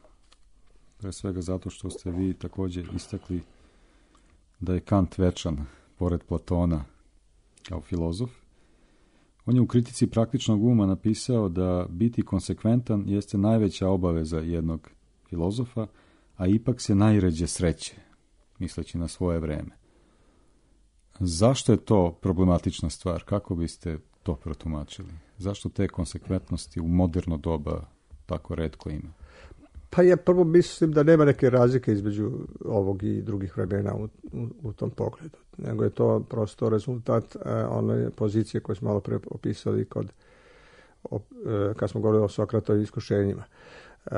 pre svega zato što ste vi također istakli da je Kant večan pored Platona kao filozof. On je u kritici praktičnog uma napisao da biti konsekventan jeste najveća obaveza jednog filozofa, a ipak se najređe sreće, misleći na svoje vreme. Zašto je to problematična stvar? Kako biste to protumačili? Zašto te konsekventnosti u moderno doba tako retko ima?
Pa ja prvo mislim da nema neke razlike između ovog i drugih vremena u, u, u tom pogledu. Nego je to prosto rezultat uh, one pozicije koje smo malo pre opisali kod, op, uh, kad smo govorili o Sokratovim iskušenjima. Uh,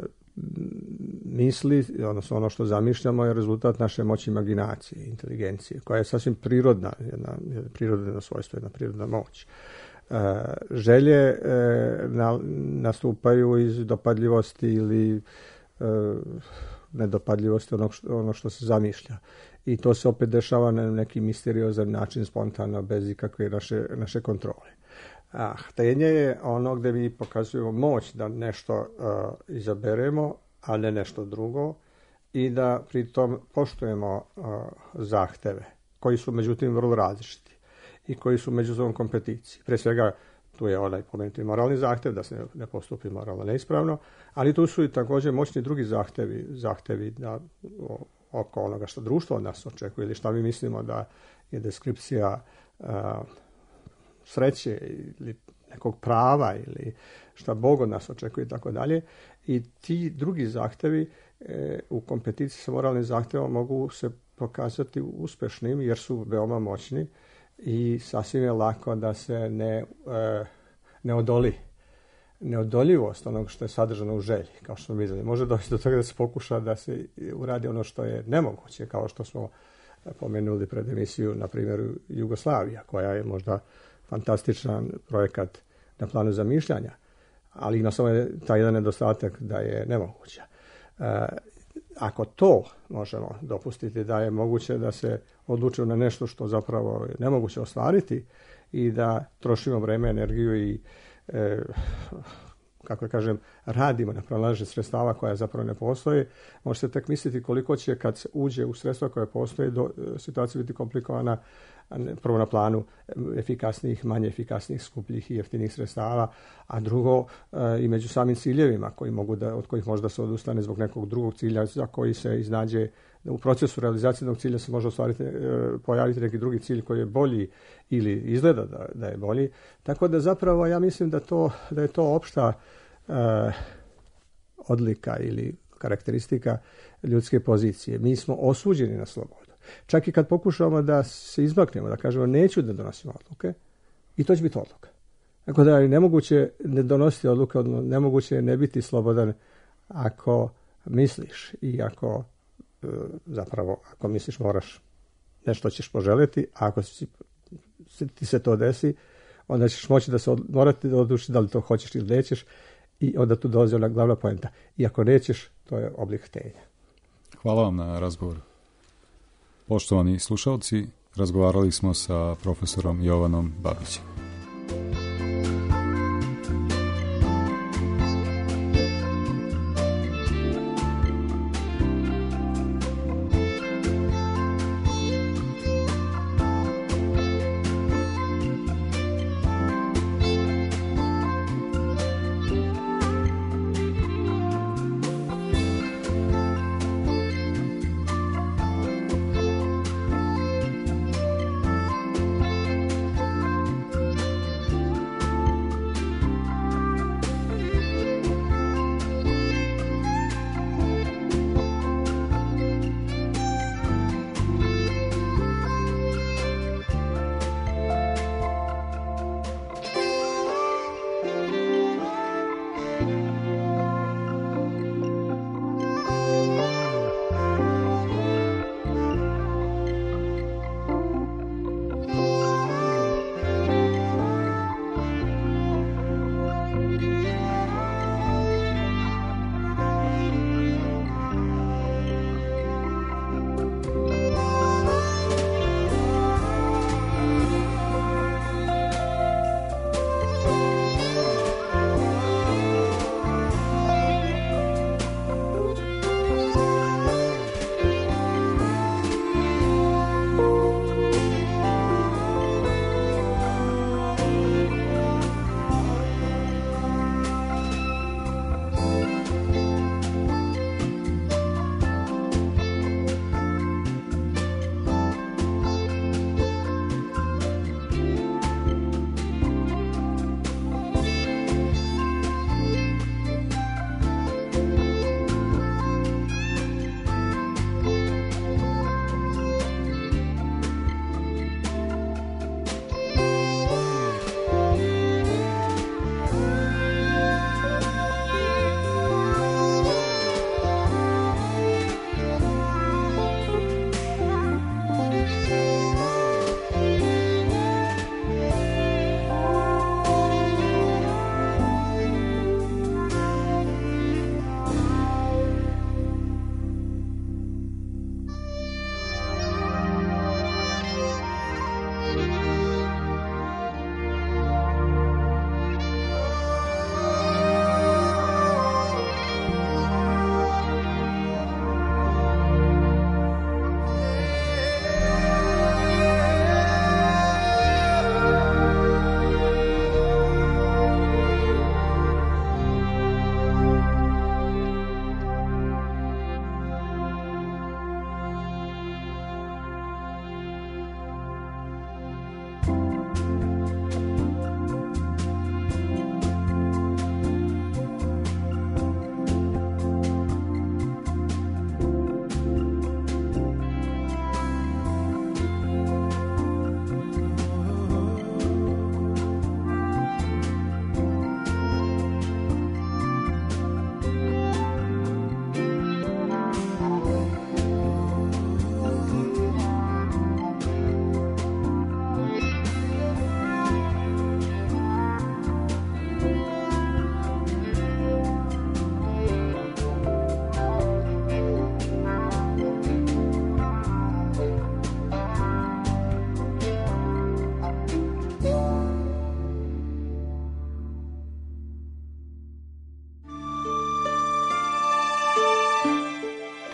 misli, odnosno ono što zamišljamo je rezultat naše moći imaginacije, inteligencije, koja je sasvim prirodna, jedna, jedna prirodna svojstvo, jedna prirodna moć. E, želje e, na, nastupaju iz dopadljivosti ili e, nedopadljivosti onog što, ono što se zamišlja. I to se opet dešava na neki misteriozan način, spontano, bez ikakve naše, naše kontrole. A htenje je ono gdje mi pokazujemo moć da nešto uh, izaberemo, a ne nešto drugo, i da pritom poštujemo uh, zahteve, koji su međutim vrlo različiti i koji su međusobnom kompeticije. Pre svega tu je onaj pomenuti moralni zahtev, da se ne, ne postupi moralno neispravno, ali tu su i također moćni drugi zahtevi, zahtevi da, o, oko onoga što društvo od nas očekuje ili što mi mislimo da je deskripcija uh, sreće ili nekog prava ili šta Bog od nas očekuje i tako dalje. I ti drugi zahtevi e, u kompeticiji sa moralnim zahtevom mogu se pokazati uspešnim jer su veoma moćni i sasvim je lako da se ne, e, ne odoli. Neodoljivost onog što je sadržano u želji, kao što smo vidjeli. Može doći do toga da se pokuša da se uradi ono što je nemoguće, kao što smo pomenuli pred emisiju, na primjer, Jugoslavija, koja je možda fantastičan projekat na planu zamišljanja, ali ima samo taj jedan nedostatak da je nemoguća. E, ako to možemo dopustiti da je moguće da se odlučimo na nešto što zapravo je nemoguće ostvariti i da trošimo vreme, energiju i e, kako ja kažem, radimo na pronalaženju sredstava koja zapravo ne postoje, može se tek misliti koliko će kad se uđe u sredstva koja postoje do, situacija biti komplikovana, prvo na planu efikasnijih, manje efikasnijih, skupljih i jeftinih sredstava, a drugo e, i među samim ciljevima koji mogu da, od kojih možda se odustane zbog nekog drugog cilja za koji se iznađe u procesu realizacije jednog cilja se može ostvariti, e, pojaviti neki drugi cilj koji je bolji ili izgleda da, da je bolji. Tako da zapravo ja mislim da, to, da je to opšta e, odlika ili karakteristika ljudske pozicije. Mi smo osuđeni na slobodu. Čak i kad pokušamo da se izmaknemo, da kažemo neću da donosim odluke, i to će biti odluka. Tako da je nemoguće ne donositi odluke, nemoguće je ne biti slobodan ako misliš i ako zapravo, ako misliš moraš nešto ćeš poželjeti, a ako si, ti se to desi, onda ćeš moći da se od, morati da odlučiš da li to hoćeš ili nećeš i onda tu dolazi ona glavna poenta. I ako nećeš, to je oblik htenja.
Hvala vam na razgovoru. Poštovani slušalci, razgovarali smo sa profesorom Jovanom Babićem.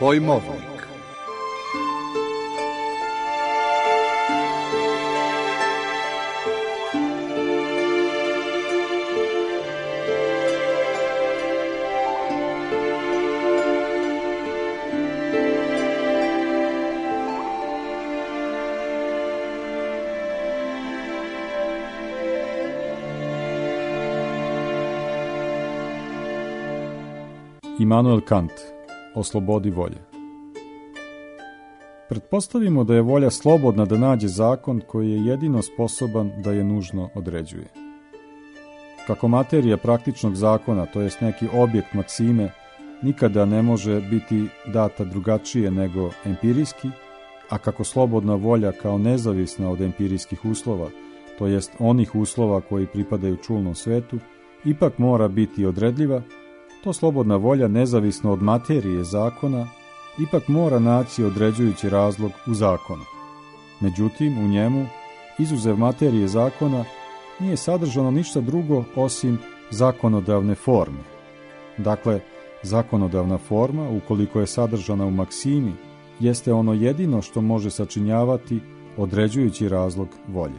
Pojmovnik.
Immanuel Kant, o slobodi volje. Pretpostavimo da je volja slobodna da nađe zakon koji je jedino sposoban da je nužno određuje. Kako materija praktičnog zakona, to jest neki objekt maksime, nikada ne može biti data drugačije nego empirijski, a kako slobodna volja kao nezavisna od empirijskih uslova, to jest onih uslova koji pripadaju čulnom svetu, ipak mora biti odredljiva, to slobodna volja, nezavisno od materije zakona, ipak mora naći određujući razlog u zakonu. Međutim, u njemu, izuzev materije zakona, nije sadržano ništa drugo osim zakonodavne forme. Dakle, zakonodavna forma, ukoliko je sadržana u maksimi, jeste ono jedino što može sačinjavati određujući razlog volje.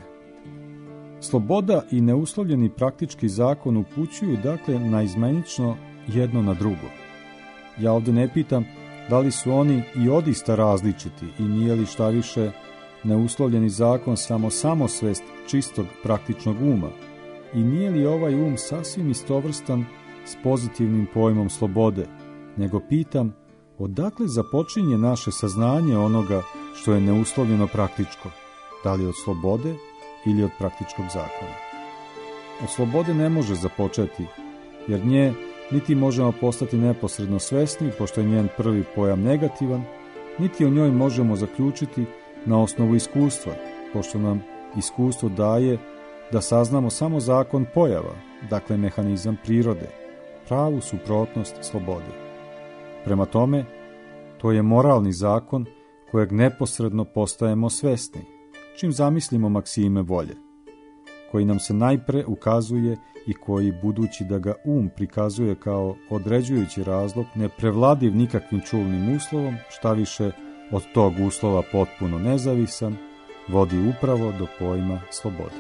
Sloboda i neuslovljeni praktički zakon upućuju dakle naizmenično jedno na drugo. Ja ovdje ne pitam da li su oni i odista različiti i nije li šta više neuslovljeni zakon samo samosvest čistog praktičnog uma i nije li ovaj um sasvim istovrstan s pozitivnim pojmom slobode, nego pitam odakle započinje naše saznanje onoga što je neuslovljeno praktičko, da li od slobode ili od praktičkog zakona. Od slobode ne može započeti, jer nje niti možemo postati neposredno svesni, pošto je njen prvi pojam negativan, niti o njoj možemo zaključiti na osnovu iskustva, pošto nam iskustvo daje da saznamo samo zakon pojava, dakle mehanizam prirode, pravu suprotnost slobode. Prema tome, to je moralni zakon kojeg neposredno postajemo svesni, čim zamislimo maksime volje, koji nam se najpre ukazuje i koji, budući da ga um prikazuje kao određujući razlog, ne prevladiv nikakvim čulnim uslovom, šta više od tog uslova potpuno nezavisan, vodi upravo do pojma slobode.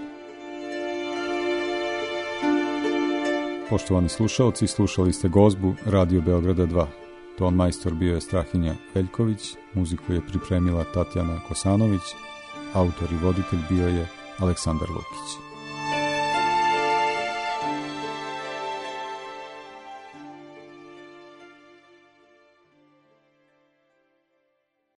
Poštovani slušalci, slušali ste gozbu Radio Beograda dva. Ton majstor bio je Strahinja Veljković, muziku je pripremila Tatjana Kosanović, autor i voditelj bio je Aleksandar Lukić.